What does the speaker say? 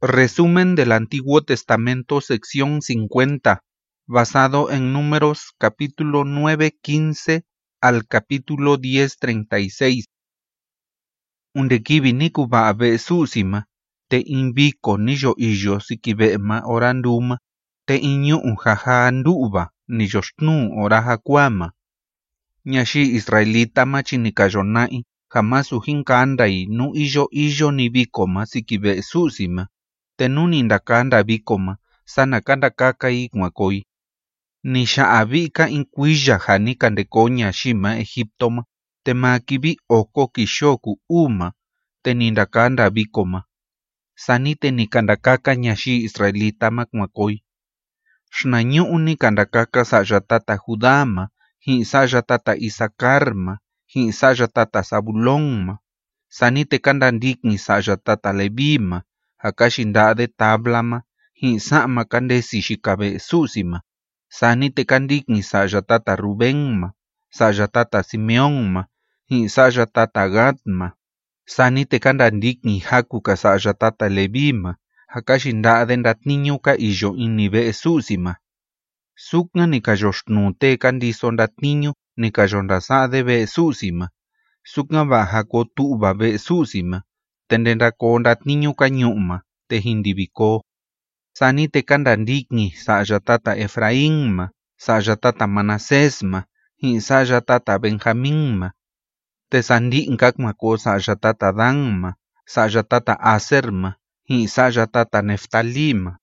Resumen del Antiguo Testamento, sección 50, basado en Números capítulo 9:15 al capítulo 10:36. Undekibi nikuba abe susima, te inviko niyo iyo sikibema oranduma, te inyu jaja anduba, niyo shnu oraja kuama. Nyashi Israelita machinikayonai, jamás ujinkandai nu iyo nibikoma sikibe susima. Tenuni ndakanda bikoma, sana kanda kaka ikmakoi. Nisha abika inkuija janika ndekonya shima Egiptoma, temakibi oko kishoku uma, tenindakanda bikoma. Sanite nikandakaka nyashi Israelita makmakoi. Shnanyuni kandakaka sayatata Judama, hi sayatata Isakarma, hi sayatata Zabulonma. Sanite kandandikni sayatata Levima, hakashindade tablama, hi sama kandesi shikabe susima. Sanite kandikni sayatata Rubenma, sayatata Simeonma, hi sayatata Gadma. Sanite kandandikni hakuka sayatata Levima, hakashindade ndatniñuka iyo innibe susima. Sukna nikayoshnute kandiso ndatniñu nikayondasade be susima. Sukna baja kotuba be susima. Tendendako ndatniñu kanyuma, te hindibiko. Sanite kandandikni sayatata Efraínma, sayatata Manasésma, hi sayatata Benjamínma. Te sandinkakmako sayatata Danma, sayatata Aserma, hi sayatata Neftalima.